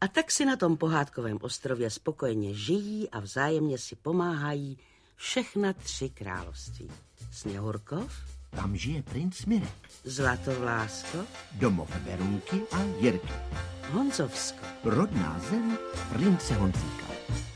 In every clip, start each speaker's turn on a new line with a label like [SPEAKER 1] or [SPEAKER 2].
[SPEAKER 1] A tak si na tom pohádkovém ostrově spokojeně žijí a vzájemně si pomáhají všechna 3 království. Sněhurkov,
[SPEAKER 2] tam žije princ Mirek,
[SPEAKER 1] Zlatovlásko,
[SPEAKER 2] domov Verunky a Jirky,
[SPEAKER 1] Honzovsko,
[SPEAKER 2] rodná zem prince Honzíka.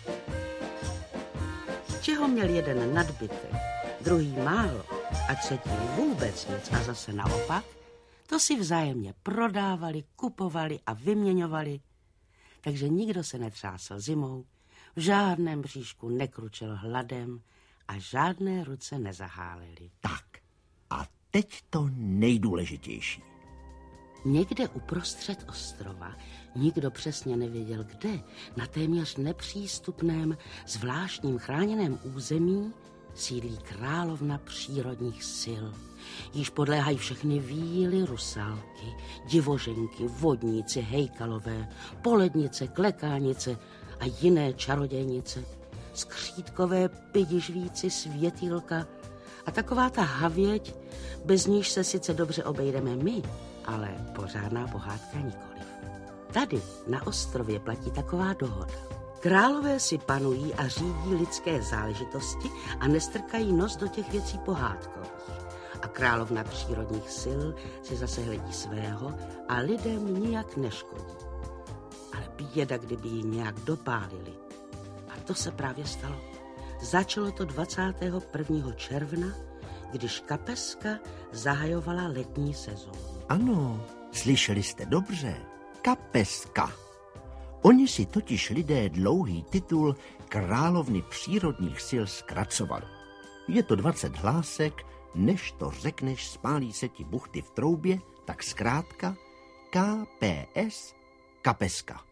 [SPEAKER 1] Čeho měl jeden nadbytek, druhý málo a třetí vůbec nic a zase naopak, to si vzájemně prodávali, kupovali a vyměňovali, takže nikdo se netřásl zimou, v žádném bříšku nekručel hladem a žádné ruce nezahálely.
[SPEAKER 2] Tak, a teď to nejdůležitější.
[SPEAKER 1] Někde uprostřed ostrova, nikdo přesně nevěděl kde, na téměř nepřístupném, zvláštním chráněném území sídlí královna přírodních sil. Již podléhají všechny víly, rusálky, divoženky, vodníci, hejkalové, polednice, klekánice a jiné čarodějnice, skřítkové pidižvíci, světýlka a taková ta havěť, bez níž se sice dobře obejdeme my, ale pořádná pohádka nikoliv. Tady na ostrově platí taková dohoda. Králové si panují a řídí lidské záležitosti a nestrkají nos do těch věcí pohádkových. A královna přírodních sil si zase hledí svého a lidem nijak neškodí. Ale běda, kdyby ji nějak dopálili. A to se právě stalo. Začalo to 21. června, když Kapeska zahajovala letní sezónu.
[SPEAKER 2] Ano, slyšeli jste dobře. Kapeska. Oni si totiž lidé dlouhý titul královny přírodních sil zkracovali. Je to 20 hlásek, než to řekneš, spálí se ti buchty v troubě, tak zkrátka KPS Kapeska.